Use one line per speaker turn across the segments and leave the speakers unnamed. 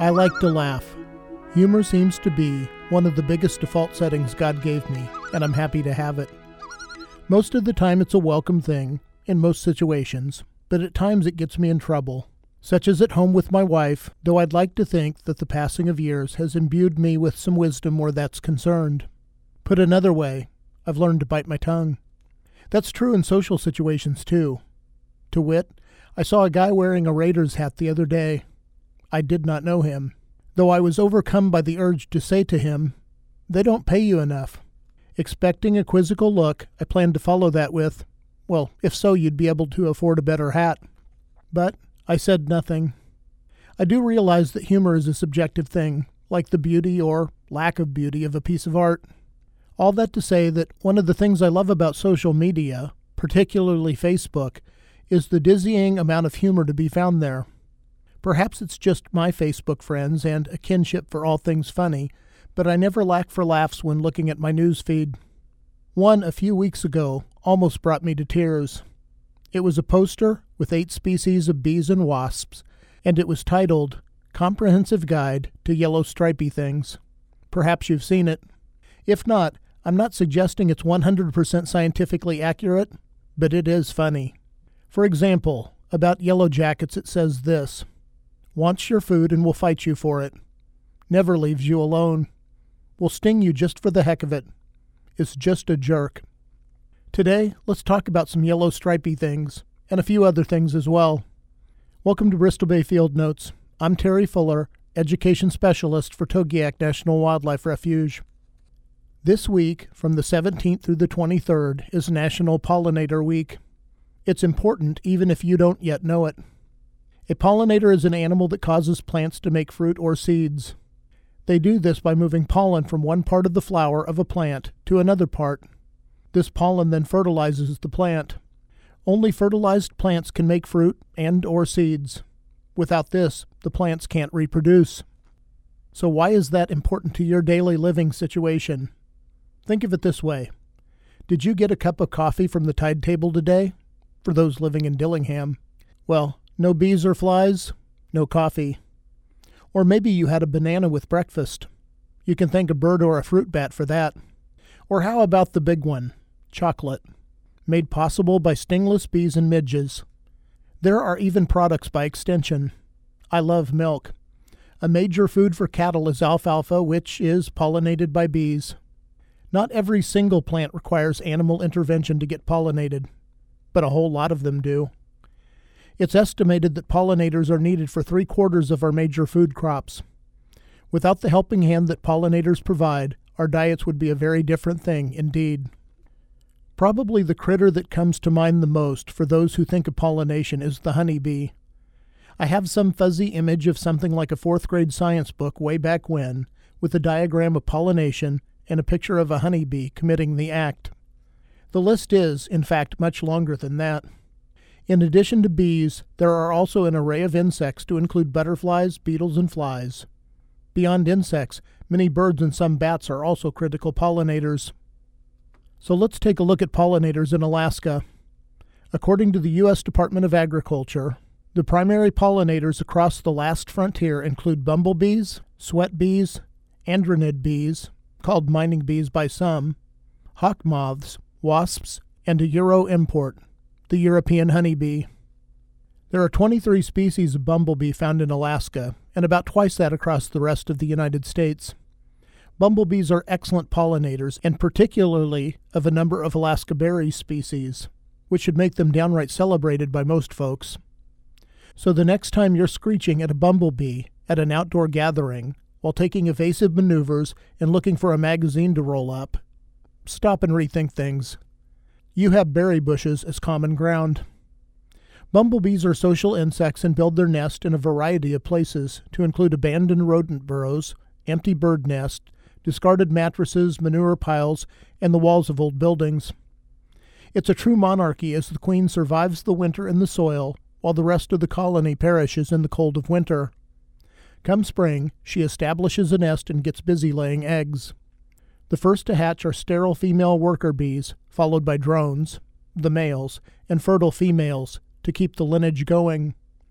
I like to laugh. Humor seems to be one of the biggest default settings God gave me, and I'm happy to have it. Most of the time it's a welcome thing, in most situations, but at times it gets me in trouble, such as at home with my wife, though I'd like to think that the passing of years has imbued me with some wisdom where that's concerned. Put another way, I've learned to bite my tongue. That's true in social situations too. To wit, I saw a guy wearing a Raiders hat the other day. I did not know him, though I was overcome by the urge to say to him, "They don't pay you enough." Expecting a quizzical look, I planned to follow that with, "Well, if so, you'd be able to afford a better hat." But I said nothing. I do realize that humor is a subjective thing, like the beauty or lack of beauty of a piece of art. All that to say that one of the things I love about social media, particularly Facebook, is the dizzying amount of humor to be found there. Perhaps it's just my Facebook friends and a kinship for all things funny, but I never lack for laughs when looking at my news feed. One a few weeks ago almost brought me to tears. It was a poster with 8 species of bees and wasps, and it was titled, "Comprehensive Guide to Yellow Stripy Things." Perhaps you've seen it. If not, I'm not suggesting it's 100% scientifically accurate, but it is funny. For example, about yellow jackets it says this: "Wants your food and will fight you for it. Never leaves you alone. Will sting you just for the heck of it. Is just a jerk." Today, let's talk about some yellow stripy things, and a few other things as well. Welcome to Bristol Bay Field Notes. I'm Terry Fuller, Education Specialist for Togiak National Wildlife Refuge. This week, from the 17th through the 23rd, is National Pollinator Week. It's important even if you don't yet know it. A pollinator is an animal that causes plants to make fruit or seeds. They do this by moving pollen from one part of the flower of a plant to another part. This pollen then fertilizes the plant. Only fertilized plants can make fruit and or seeds. Without this, the plants can't reproduce. So why is that important to your daily living situation? Think of it this way. Did you get a cup of coffee from the Tide table today? For those living in Dillingham. Well, no bees or flies, no coffee. Or maybe you had a banana with breakfast. You can thank a bird or a fruit bat for that. Or how about the big one, chocolate, made possible by stingless bees and midges. There are even products by extension. I love milk. A major food for cattle is alfalfa, which is pollinated by bees. Not every single plant requires animal intervention to get pollinated, but a whole lot of them do. It's estimated that pollinators are needed for 3/4 of our major food crops. Without the helping hand that pollinators provide, our diets would be a very different thing indeed. Probably the critter that comes to mind the most for those who think of pollination is the honeybee. I have some fuzzy image of something like a 4th grade science book way back when, with a diagram of pollination and a picture of a honeybee committing the act. The list is, in fact, much longer than that. In addition to bees, there are also an array of insects to include butterflies, beetles, and flies. Beyond insects, many birds and some bats are also critical pollinators. So let's take a look at pollinators in Alaska. According to the U.S. Department of Agriculture, the primary pollinators across the last frontier include bumblebees, sweat bees, andronid bees, called mining bees by some, hawk moths, wasps, and a Euro import, the European honeybee. There are 23 species of bumblebee found in Alaska, and about twice that across the rest of the United States. Bumblebees are excellent pollinators, and particularly of a number of Alaska berry species, which should make them downright celebrated by most folks. So the next time you're screeching at a bumblebee at an outdoor gathering, while taking evasive maneuvers and looking for a magazine to roll up, stop and rethink things. You have berry bushes as common ground. Bumblebees are social insects and build their nest in a variety of places, to include abandoned rodent burrows, empty bird nests, discarded mattresses, manure piles, and the walls of old buildings. It's a true monarchy as the queen survives the winter in the soil, while the rest of the colony perishes in the cold of winter. Come spring, she establishes a nest and gets busy laying eggs. The first to hatch are sterile female worker bees, followed by drones, the males, and fertile females, to keep the lineage going.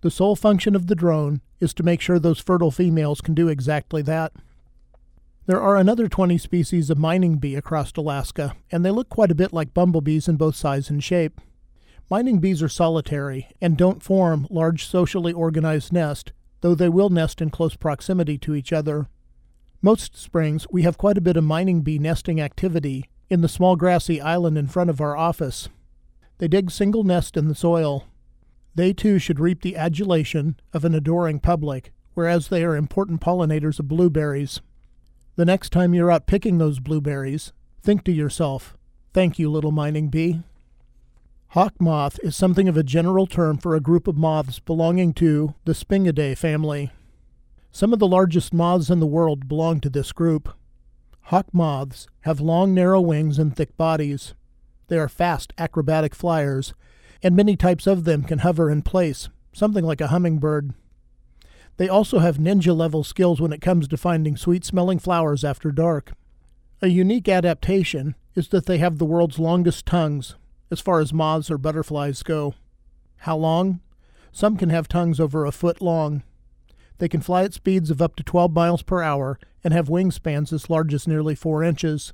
The sole function of the drone is to make sure those fertile females can do exactly that. There are another 20 species of mining bee across Alaska, and they look quite a bit like bumblebees in both size and shape. Mining bees are solitary and don't form large socially organized nests, though they will nest in close proximity to each other. Most springs, we have quite a bit of mining bee nesting activity in the small grassy island in front of our office. They dig single nest in the soil. They too should reap the adulation of an adoring public, whereas they are important pollinators of blueberries. The next time you're out picking those blueberries, think to yourself, "Thank you, little mining bee." Hawk moth is something of a general term for a group of moths belonging to the Spingidae family. Some of the largest moths in the world belong to this group. Hawk moths have long, narrow wings and thick bodies. They are fast, acrobatic flyers, and many types of them can hover in place, something like a hummingbird. They also have ninja-level skills when it comes to finding sweet-smelling flowers after dark. A unique adaptation is that they have the world's longest tongues, as far as moths or butterflies go. How long? Some can have tongues over a foot long. They can fly at speeds of up to 12 miles per hour and have wingspans as large as nearly 4 inches.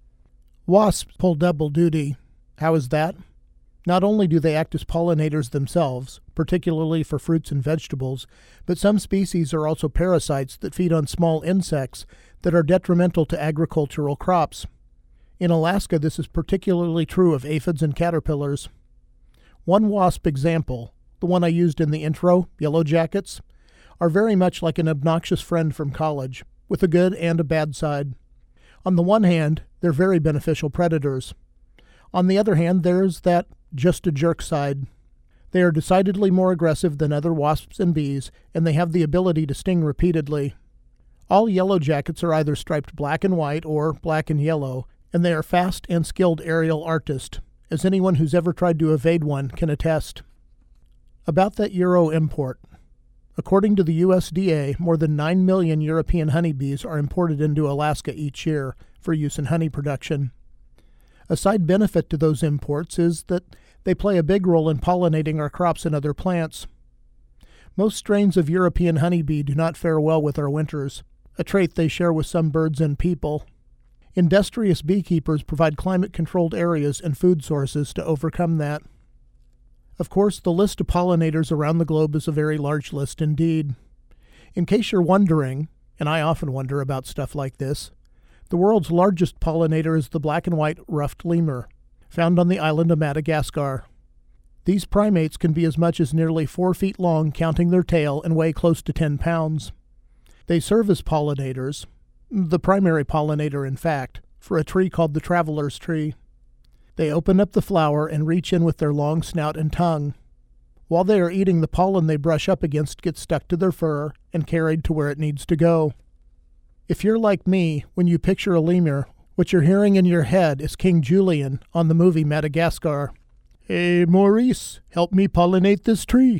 Wasps pull double duty. How is that? Not only do they act as pollinators themselves, particularly for fruits and vegetables, but some species are also parasites that feed on small insects that are detrimental to agricultural crops. In Alaska, this is particularly true of aphids and caterpillars. One wasp example, the one I used in the intro, yellow jackets, are very much like an obnoxious friend from college, with a good and a bad side. On the one hand, they're very beneficial predators. On the other hand, there's that just a jerk side. They are decidedly more aggressive than other wasps and bees, and they have the ability to sting repeatedly. All yellow jackets are either striped black and white or black and yellow, and they are fast and skilled aerial artists, as anyone who's ever tried to evade one can attest. About that Euro import. According to the USDA, more than 9 million European honeybees are imported into Alaska each year for use in honey production. A side benefit to those imports is that they play a big role in pollinating our crops and other plants. Most strains of European honeybee do not fare well with our winters, a trait they share with some birds and people. Industrious beekeepers provide climate-controlled areas and food sources to overcome that. Of course, the list of pollinators around the globe is a very large list indeed. In case you're wondering, and I often wonder about stuff like this, the world's largest pollinator is the black and white ruffed lemur, found on the island of Madagascar. These primates can be as much as nearly 4 feet long, counting their tail, and weigh close to 10 pounds. They serve as pollinators, the primary pollinator in fact, for a tree called the traveler's tree. They open up the flower and reach in with their long snout and tongue. While they are eating, the pollen they brush up against gets stuck to their fur and carried to where it needs to go. If you're like me, when you picture a lemur, what you're hearing in your head is King Julian on the movie Madagascar. "Hey, Maurice, help me pollinate this tree."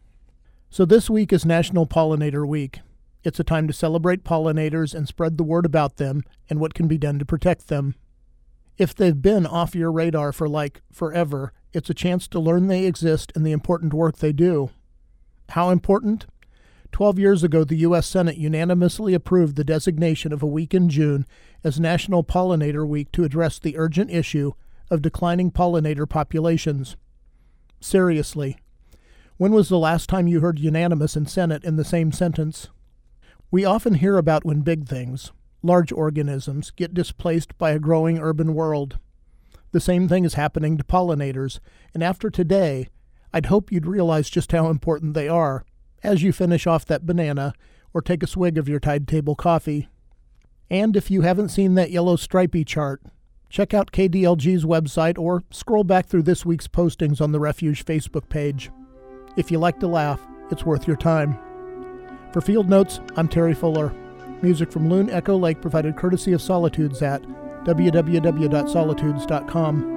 So this week is National Pollinator Week. It's a time to celebrate pollinators and spread the word about them and what can be done to protect them. If they've been off your radar for forever, it's a chance to learn they exist and the important work they do. How important? 12 years ago, the U.S. Senate unanimously approved the designation of a week in June as National Pollinator Week to address the urgent issue of declining pollinator populations. Seriously, when was the last time you heard unanimous and Senate in the same sentence? We often hear about when big things, large organisms, get displaced by a growing urban world. The same thing is happening to pollinators, and after today, I'd hope you'd realize just how important they are as you finish off that banana or take a swig of your Tide Table coffee. And if you haven't seen that yellow stripey chart, check out KDLG's website or scroll back through this week's postings on the Refuge Facebook page. If you like to laugh, it's worth your time. For Field Notes, I'm Terry Fuller. Music from Loon Echo Lake provided courtesy of Solitudes at www.solitudes.com.